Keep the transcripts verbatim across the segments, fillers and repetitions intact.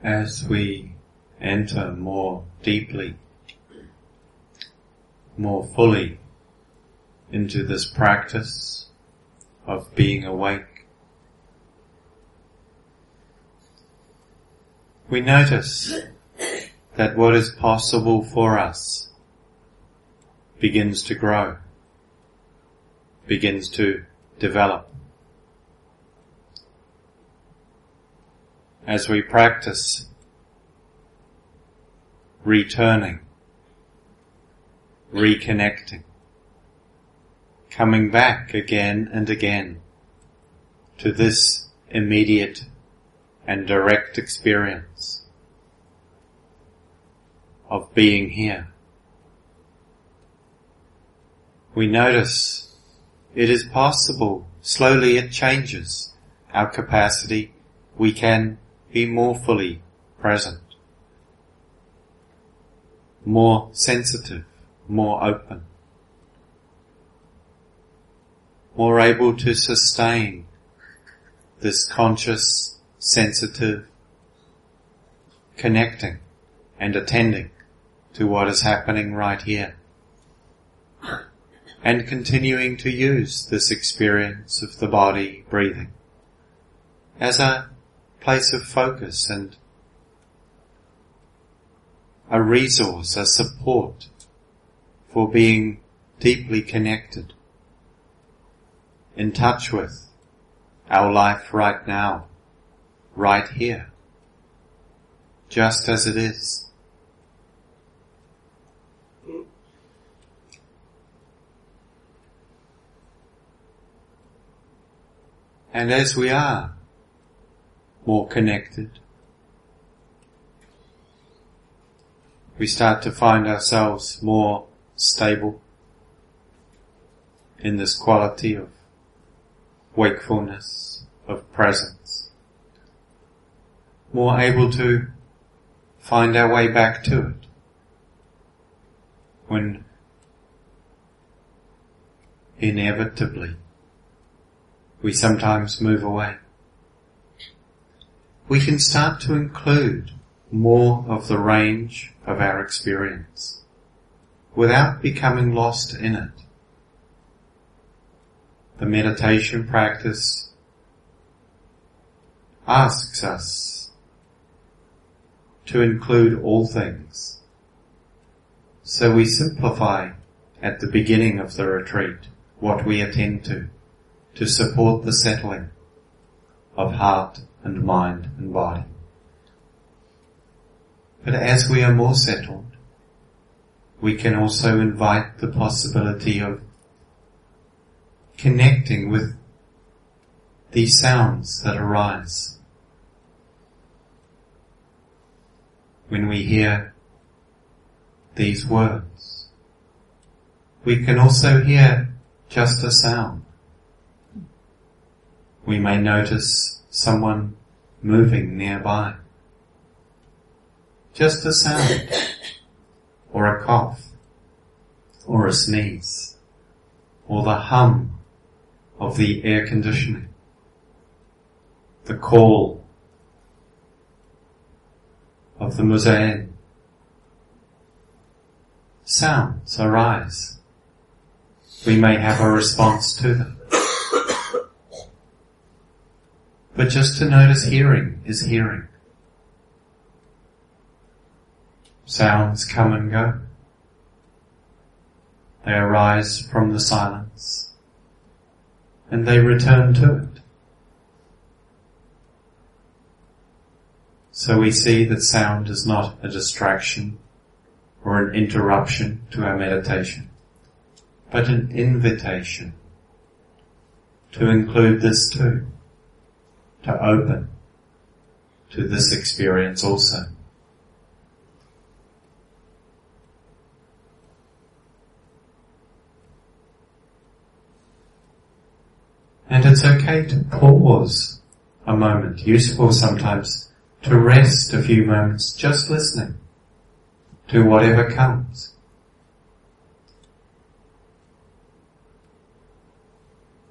As we enter more deeply, more fully into this practice of being awake, we notice that what is possible for us begins to grow, begins to develop. As we practice returning, reconnecting, coming back again and again to this immediate and direct experience of being here, we notice it is possible. Slowly it changes our capacity. We can be more fully present, more sensitive, more open, more able to sustain this conscious, sensitive connecting and attending to what is happening right here, and continuing to use this experience of the body breathing as a place of focus and a resource, a support for being deeply connected, in touch with our life right now, right here, just as it is. And as we are more connected, we start to find ourselves more stable in this quality of wakefulness, of presence, more able to find our way back to it when inevitably we sometimes move away. We can start to include more of the range of our experience without becoming lost in it. The meditation practice asks us to include all things. So we simplify at the beginning of the retreat what we attend to, to support the settling of heart and mind and body. But as we are more settled, we can also invite the possibility of connecting with these sounds that arise. When we hear these words, we can also hear just a sound. We may notice someone moving nearby. Just a sound, or a cough, or a sneeze, or the hum of the air conditioning, the call of the muezzin. Sounds arise. We may have a response to them. But just to notice hearing is hearing. Sounds come and go. They arise from the silence and they return to it. So we see that sound is not a distraction or an interruption to our meditation, but an invitation to include this too, to open to this experience also. And it's okay to pause a moment, useful sometimes to rest a few moments just listening to whatever comes.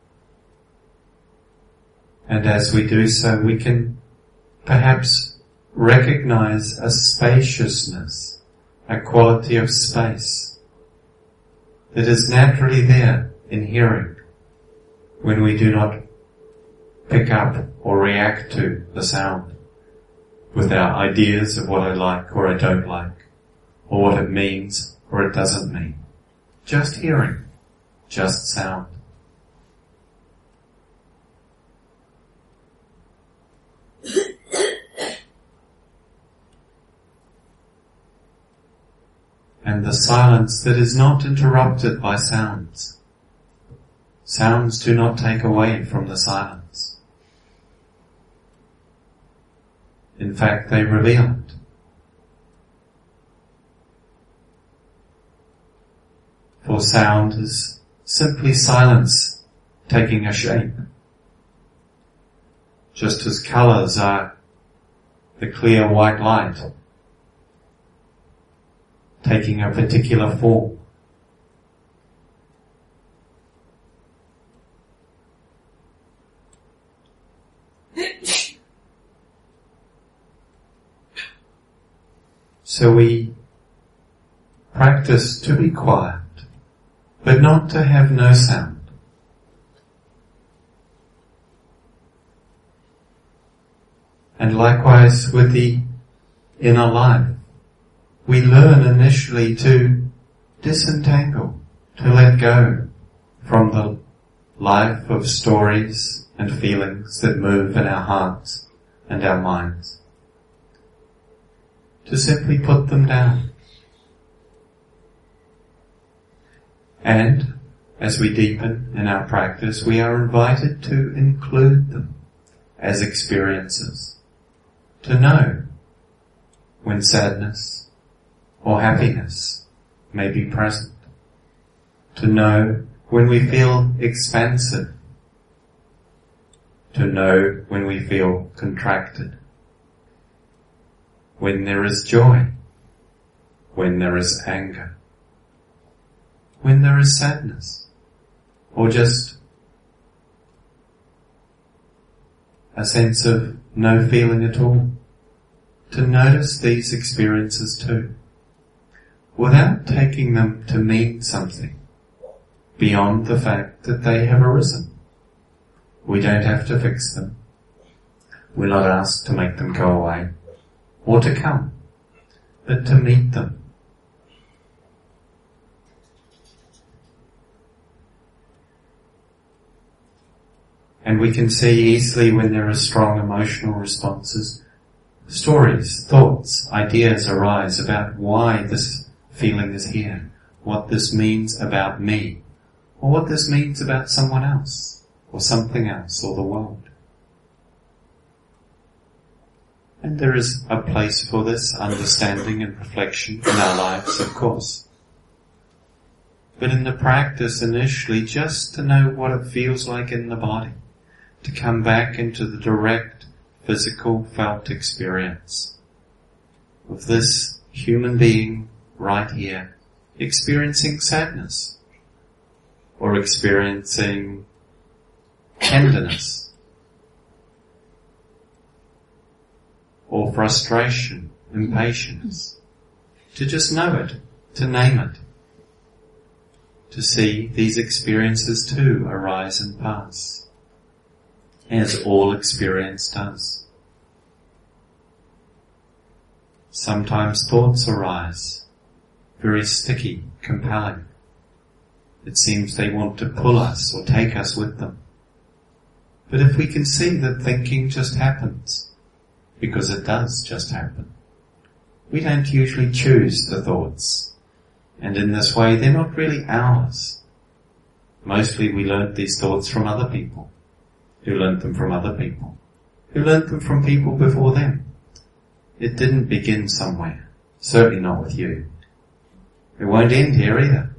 And as we do so, we can perhaps recognize a spaciousness, a quality of space that is naturally there in hearing when we do not pick up or react to the sound with our ideas of what I like or I don't like, or what it means or it doesn't mean. Just hearing, just sound. And the silence that is not interrupted by sounds. Sounds do not take away from the silence. In fact, they reveal it. For sound is simply silence taking a shape. Just as colours are the clear white light taking a particular form. So we practice to be quiet, but not to have no sound. And likewise with the inner life, we learn initially to disentangle, to let go from the life of stories and feelings that move in our hearts and our minds. To simply put them down. And as we deepen in our practice, we are invited to include them as experiences. To know when sadness or happiness may be present. To know when we feel expansive. To know when we feel contracted. When there is joy. When there is anger. When there is sadness. Or just a sense of no feeling at all. To notice these experiences too, without taking them to mean something beyond the fact that they have arisen. We don't have to fix them. We're not asked to make them go away or to come, but to meet them. And we can see easily when there are strong emotional responses, stories, thoughts, ideas arise about why this feeling is here, what this means about me, or what this means about someone else, or something else, or the world. And there is a place for this understanding and reflection in our lives, of course. But in the practice initially, just to know what it feels like in the body, to come back into the direct physical felt experience of this human being right here, experiencing sadness or experiencing tenderness or frustration, impatience, to just know it, to name it, to see these experiences too arise and pass, as all experience does. Sometimes thoughts arise, very sticky, compelling. It seems they want to pull us or take us with them. But if we can see that thinking just happens, because it does just happen, we don't usually choose the thoughts. And in this way, they're not really ours. Mostly we learnt these thoughts from other people, who learnt them from other people, who learnt them from people before them. It didn't begin somewhere, certainly not with you. It won't end here either.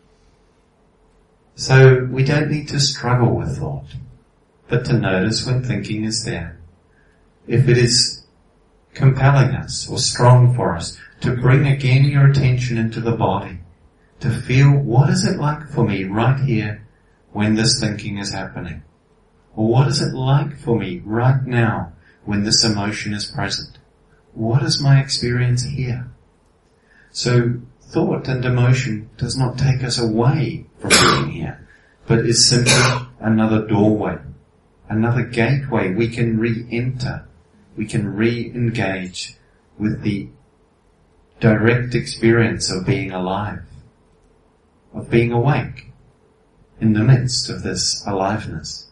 So we don't need to struggle with thought, but to notice when thinking is there. If it is compelling us or strong for us, to bring again your attention into the body, to feel what is it like for me right here when this thinking is happening. Or what is it like for me right now when this emotion is present? what is my experience here? So thought and emotion does not take us away from being here, but is simply another doorway, another gateway we can re-enter, we can re-engage with the direct experience of being alive, of being awake in the midst of this aliveness.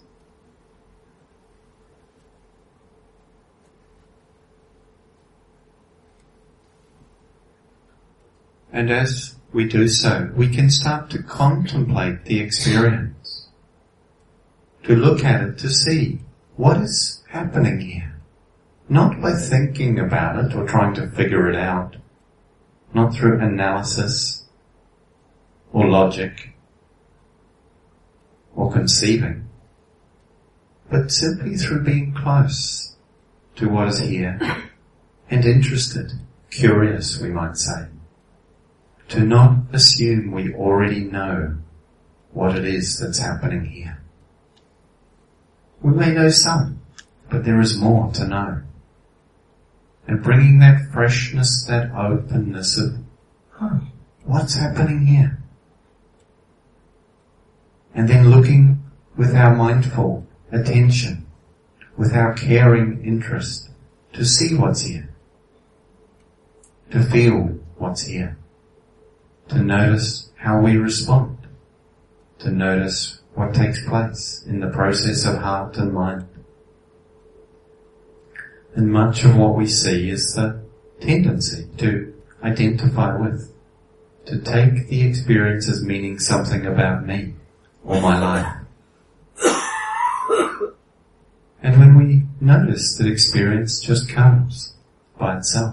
And as we do so, we can start to contemplate the experience, to look at it, to see what is happening here. Not by thinking about it or trying to figure it out, not through analysis or logic or conceiving, but simply through being close to what is here and interested, curious, we might say. To not assume we already know what it is that's happening here. We may know some, but there is more to know. And bringing that freshness, that openness of, huh, what's happening here? And then looking with our mindful attention, with our caring interest, to see what's here, to feel what's here, to notice how we respond, to notice what takes place in the process of heart and mind. And much of what we see is the tendency to identify with, to take the experience as meaning something about me or my life. And when we notice that experience just comes by itself,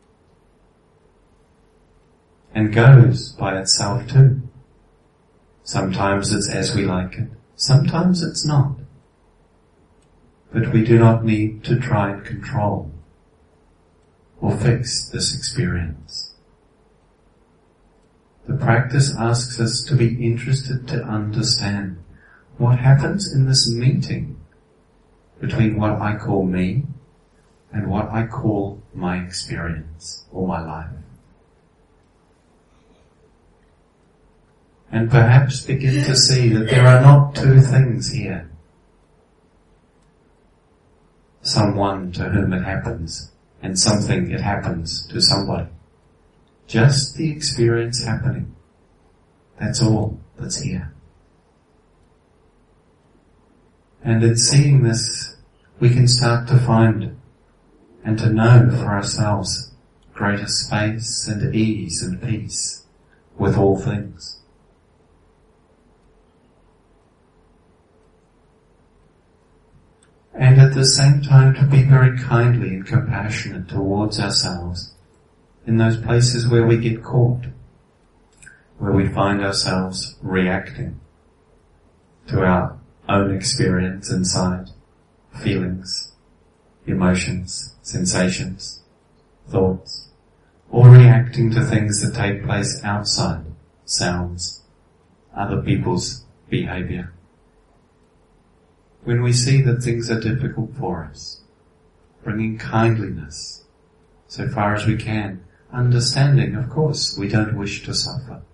and goes by itself too. Sometimes it's as we like it, sometimes it's not. But we do not need to try and control or fix this experience. The practice asks us to be interested to understand what happens in this meeting between what I call me and what I call my experience or my life. And perhaps begin to see that there are not two things here. Someone to whom it happens, and something it happens to somebody. Just the experience happening. That's all that's here. And in seeing this, we can start to find and to know for ourselves greater space and ease and peace with all things. And at the same time to be very kindly and compassionate towards ourselves in those places where we get caught, where we find ourselves reacting to our own experience inside, feelings, emotions, sensations, thoughts, or reacting to things that take place outside, sounds, other people's behavior. When we see that things are difficult for us, bringing kindliness, so far as we can, understanding, of course, we don't wish to suffer.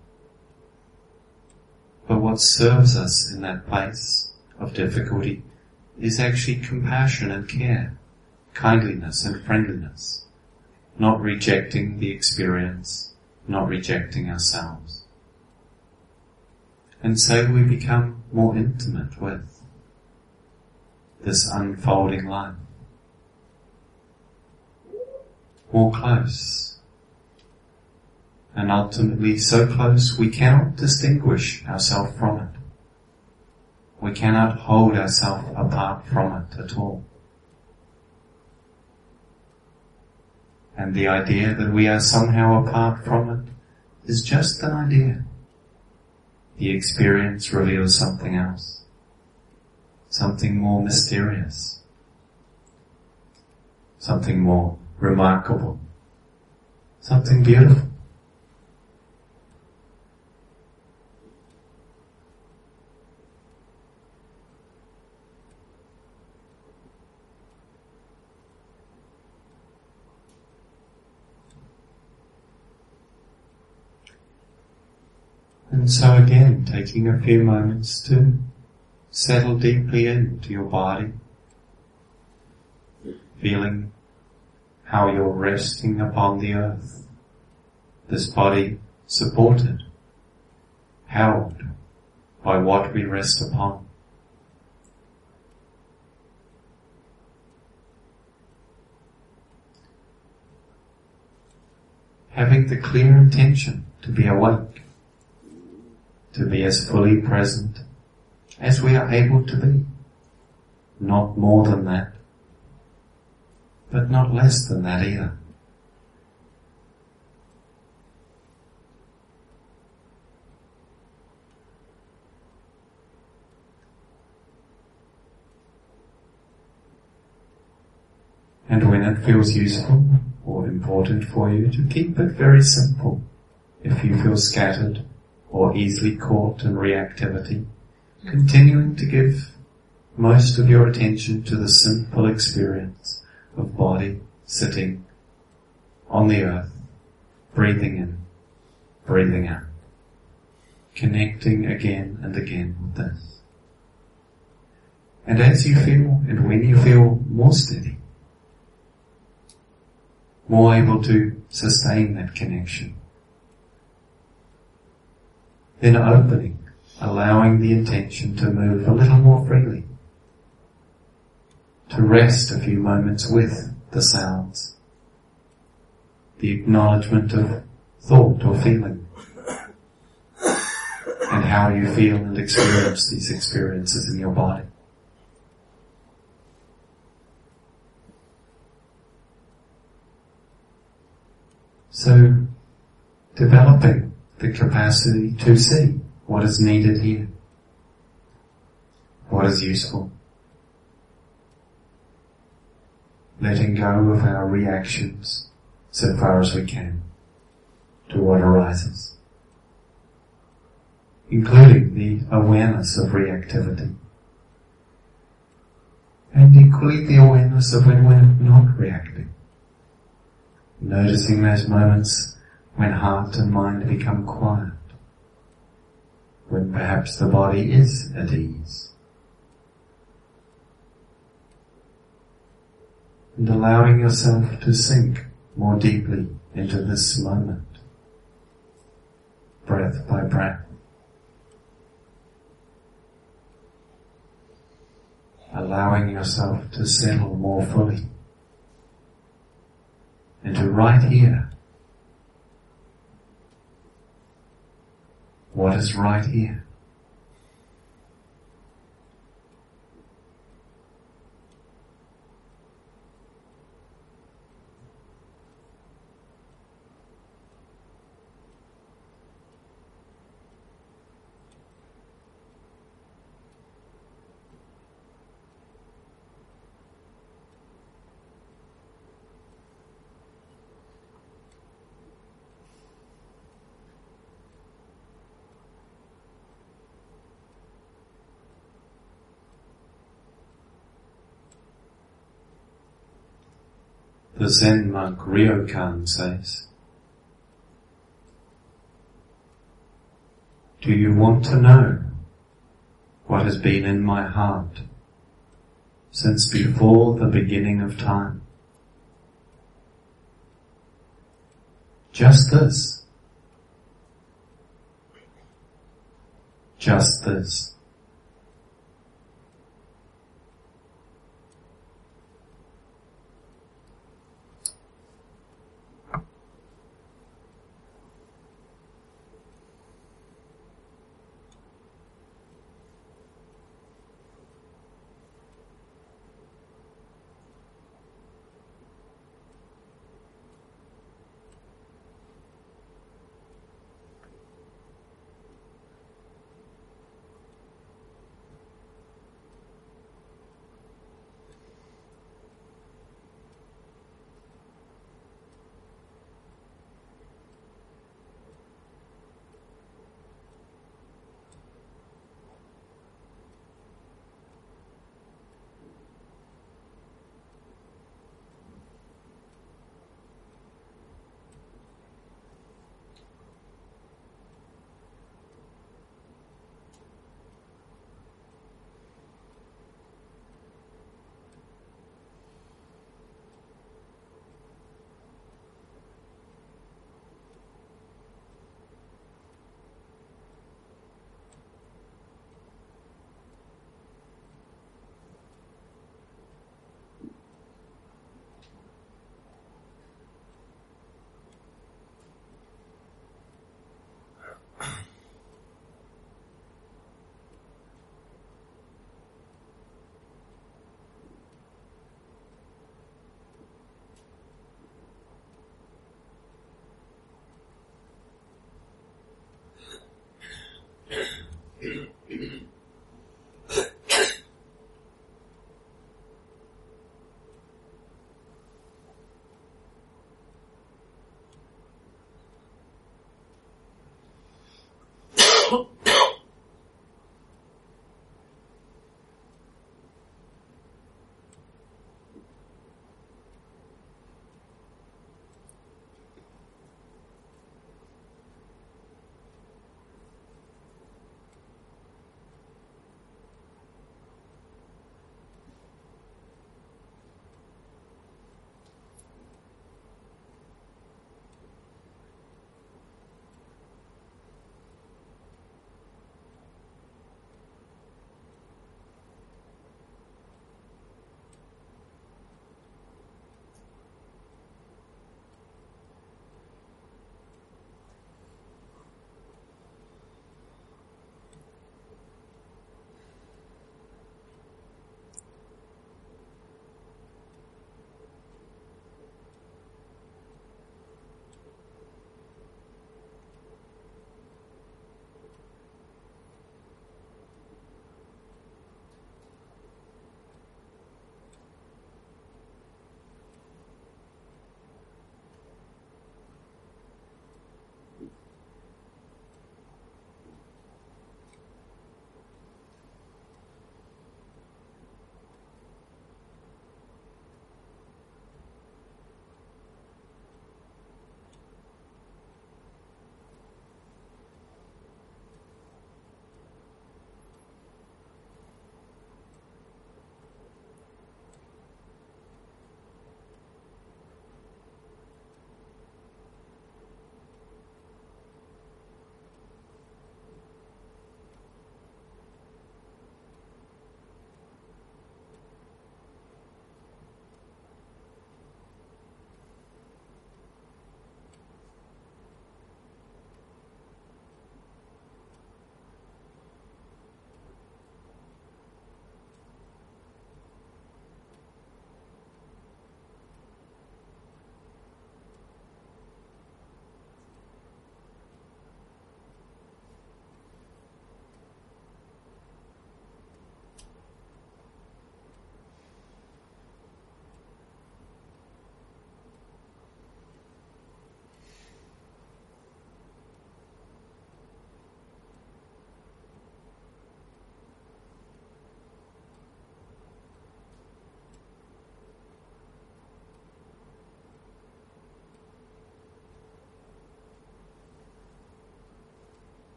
But what serves us in that place of difficulty is actually compassion and care, kindliness and friendliness, not rejecting the experience, not rejecting ourselves. And so we become more intimate with this unfolding life, more close, and ultimately so close we cannot distinguish ourselves from it. We cannot hold ourselves apart from it at all. And the idea that we are somehow apart from it is just an idea. The experience reveals something else. Something more mysterious, something more remarkable, something beautiful. And so again, taking a few moments to settle deeply into your body, feeling how you're resting upon the earth, this body supported, held by what we rest upon. Having the clear intention to be awake, to be as fully present as we are able to be. Not more than that, but not less than that either. And when it feels useful or important for you, to keep it very simple. If you feel scattered or easily caught in reactivity, continuing to give most of your attention to the simple experience of body sitting on the earth, breathing in, breathing out, connecting again and again with this. And as you feel, and when you feel more steady, more able to sustain that connection, then opening, allowing the intention to move a little more freely, to rest a few moments with the sounds, the acknowledgement of thought or feeling, and how you feel and experience these experiences in your body. So, developing the capacity to see what is needed here, what is useful, letting go of our reactions so far as we can to what arises, including the awareness of reactivity, and equally the awareness of when we're not reacting. Noticing those moments when heart and mind become quiet, when perhaps the body is at ease, and allowing yourself to sink more deeply into this moment, breath by breath, allowing yourself to settle more fully into right here. What is right here? The Zen monk Ryokan says, "Do you want to know what has been in my heart since before the beginning of time? Just this. Just this.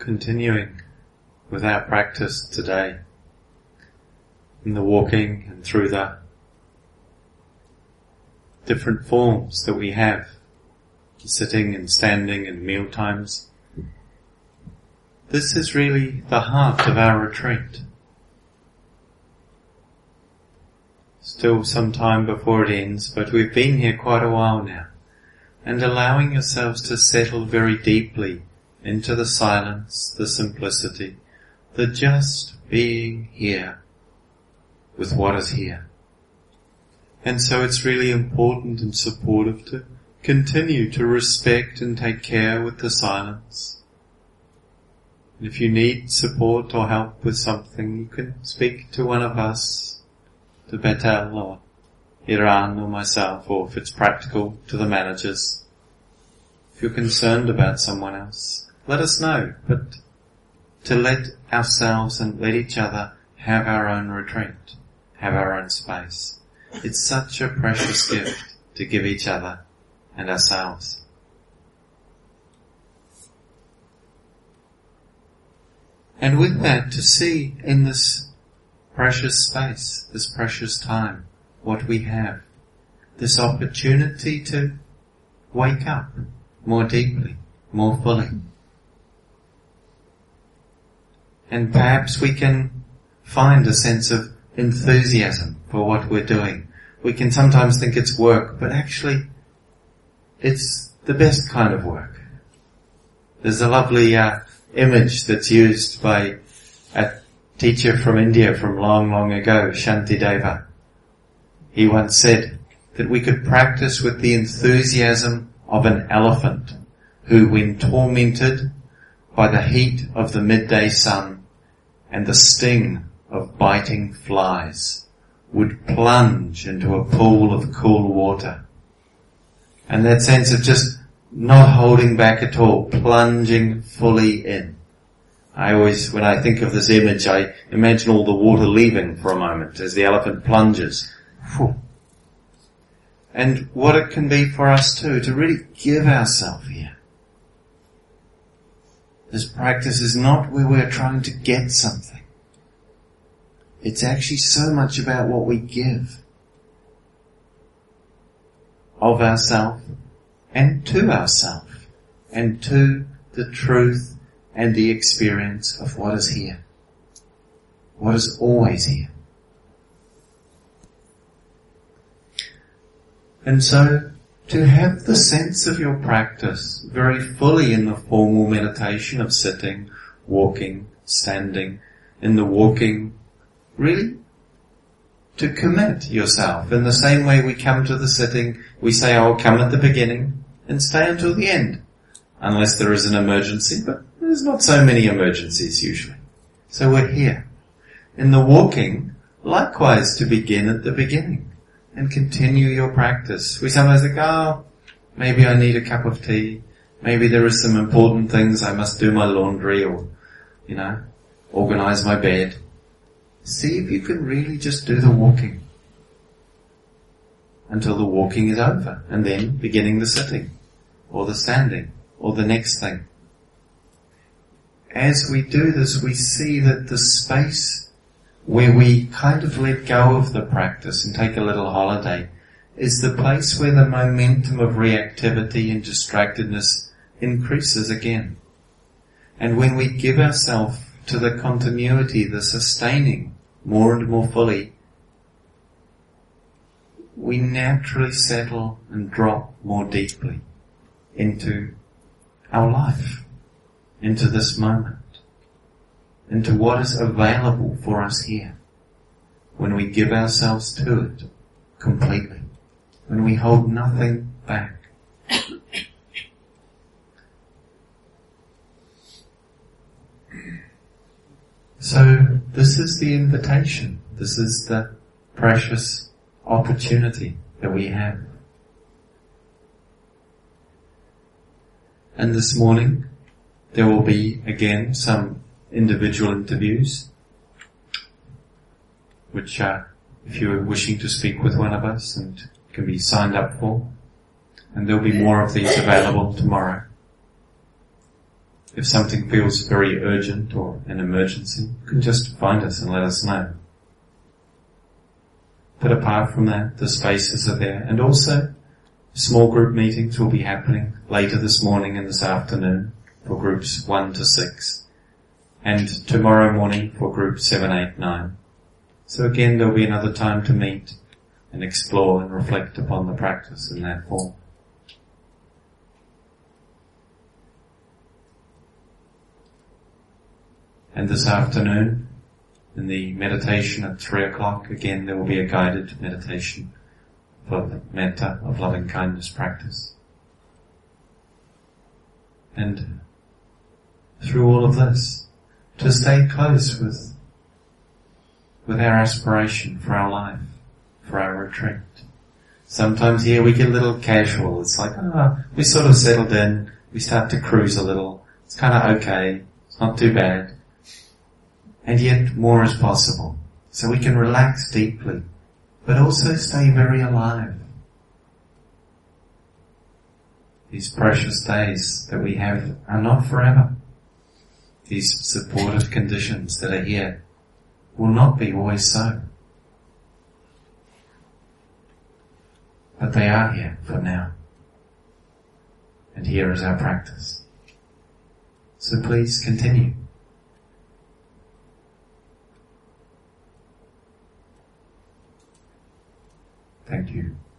continuing with our practice today in the walking and through the different forms that we have, sitting and standing and meal times. This is really the heart of our retreat. Still some time before it ends, but we've been here quite a while now, and allowing yourselves to settle very deeply into the silence, the simplicity, the just being here with what is here. And so it's really important and supportive to continue to respect and take care with the silence. And if you need support or help with something, you can speak to one of us, to Betel or Iran or myself, or if it's practical, to the managers. If you're concerned about someone else, let us know, but to let ourselves and let each other have our own retreat, have our own space. It's such a precious gift to give each other and ourselves. And with that, to see in this precious space, this precious time, what we have, this opportunity to wake up more deeply, more fully. And perhaps we can find a sense of enthusiasm for what we're doing. We can sometimes think it's work, but actually it's the best kind of work. There's a lovely uh, image that's used by a teacher from India from long, long ago, Shantideva. He once said that we could practice with the enthusiasm of an elephant who, when tormented by the heat of the midday sun and the sting of biting flies, would plunge into a pool of cool water. And that sense of just not holding back at all, plunging fully in. I always, when I think of this image, I imagine all the water leaving for a moment as the elephant plunges. Whew. And what it can be for us too, to really give ourselves here. This practice is not where we're trying to get something. It's actually so much about what we give of ourselves and to ourselves and to the truth and the experience of what is here, what is always here. And so to have the sense of your practice very fully in the formal meditation of sitting, walking, standing, in the walking, really to commit yourself in the same way we come to the sitting, we say, I'll come at the beginning and stay until the end, unless there is an emergency, but there's not so many emergencies usually. So we're here. In the walking, likewise to begin at the beginning and continue your practice. We sometimes think, oh, maybe I need a cup of tea, maybe there are some important things, I must do my laundry or, you know, organize my bed. See if you can really just do the walking until the walking is over, and then beginning the sitting or the standing or the next thing. As we do this, we see that the space where we kind of let go of the practice and take a little holiday is the place where the momentum of reactivity and distractedness increases again. And when we give ourselves to the continuity, the sustaining, more and more fully, we naturally settle and drop more deeply into our life, into this moment, into what is available for us here, when we give ourselves to it completely, when we hold nothing back. So this is the invitation. This is the precious opportunity that we have. And this morning there will be again some individual interviews, which uh, if you're wishing to speak with one of us and can be signed up for, and there'll be more of these available tomorrow. If something feels very urgent or an emergency, you can just find us and let us know. But apart from that, the spaces are there, and also small group meetings will be happening later this morning and this afternoon for groups one to six, and tomorrow morning for groups seven, eight, nine. So again, there'll be another time to meet and explore and reflect upon the practice in that form. And this afternoon, in the meditation at three o'clock, again there will be a guided meditation for the metta of loving kindness practice. And through all of this, to stay close with, with our aspiration for our life, for our retreat. Sometimes here we get a little casual. It's like, ah, oh, we sort of settled in, we start to cruise a little. It's kind of okay, it's not too bad. And yet more is possible. So we can relax deeply, but also stay very alive. These precious days that we have are not forever. These supportive conditions that are here will not be always so. But they are here for now. And here is our practice. So please continue. Thank you.